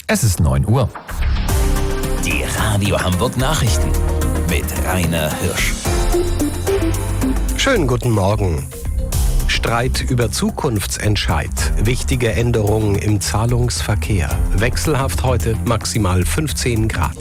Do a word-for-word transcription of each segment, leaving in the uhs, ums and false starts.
Es ist neun Uhr. Die Radio Hamburg Nachrichten mit Rainer Hirsch. Schönen guten Morgen. Streit über Zukunftsentscheid. Wichtige Änderungen im Zahlungsverkehr. Wechselhaft heute maximal fünfzehn Grad.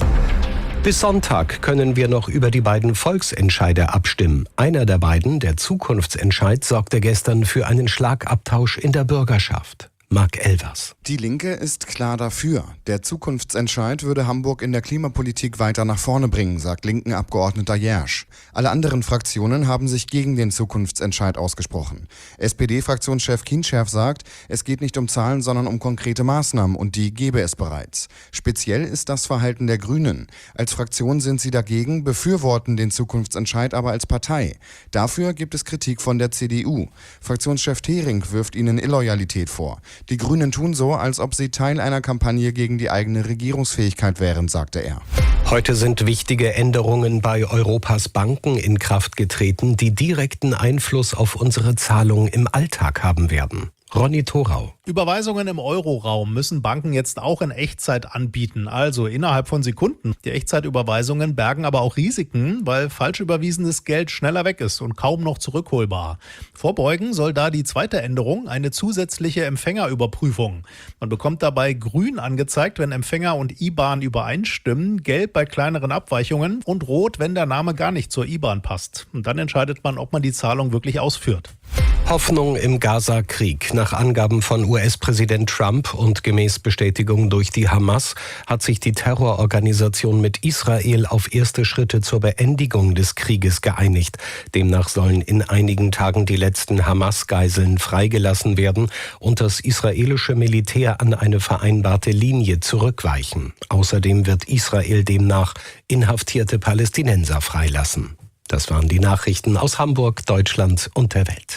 Bis Sonntag können wir noch über die beiden Volksentscheide abstimmen. Einer der beiden, der Zukunftsentscheid, sorgte gestern für einen Schlagabtausch in der Bürgerschaft. Marc Elvers. Die Linke ist klar dafür. Der Zukunftsentscheid würde Hamburg in der Klimapolitik weiter nach vorne bringen, sagt Linken-Abgeordneter Jersch. Alle anderen Fraktionen haben sich gegen den Zukunftsentscheid ausgesprochen. S P D-Fraktionschef Kienscherf sagt, es geht nicht um Zahlen, sondern um konkrete Maßnahmen und die gäbe es bereits. Speziell ist das Verhalten der Grünen. Als Fraktion sind sie dagegen, befürworten den Zukunftsentscheid aber als Partei. Dafür gibt es Kritik von der C D U. Fraktionschef Thering wirft ihnen Illoyalität vor. Die Grünen tun so, als ob sie Teil einer Kampagne gegen die eigene Regierungsfähigkeit wären, sagte er. Heute sind wichtige Änderungen bei Europas Banken in Kraft getreten, die direkten Einfluss auf unsere Zahlungen im Alltag haben werden. Ronny Thorau. Überweisungen im Euroraum müssen Banken jetzt auch in Echtzeit anbieten, also innerhalb von Sekunden. Die Echtzeitüberweisungen bergen aber auch Risiken, weil falsch überwiesenes Geld schneller weg ist und kaum noch zurückholbar. Vorbeugen soll da die zweite Änderung, eine zusätzliche Empfängerüberprüfung. Man bekommt dabei grün angezeigt, wenn Empfänger und I B A N übereinstimmen, gelb bei kleineren Abweichungen und rot, wenn der Name gar nicht zur I B A N passt. Und dann entscheidet man, ob man die Zahlung wirklich ausführt. Hoffnung im Gaza-Krieg. Nach Angaben von U S-Präsident Trump und gemäß Bestätigung durch die Hamas hat sich die Terrororganisation mit Israel auf erste Schritte zur Beendigung des Krieges geeinigt. Demnach sollen in einigen Tagen die letzten Hamas-Geiseln freigelassen werden und das israelische Militär an eine vereinbarte Linie zurückweichen. Außerdem wird Israel demnach inhaftierte Palästinenser freilassen. Das waren die Nachrichten aus Hamburg, Deutschland und der Welt.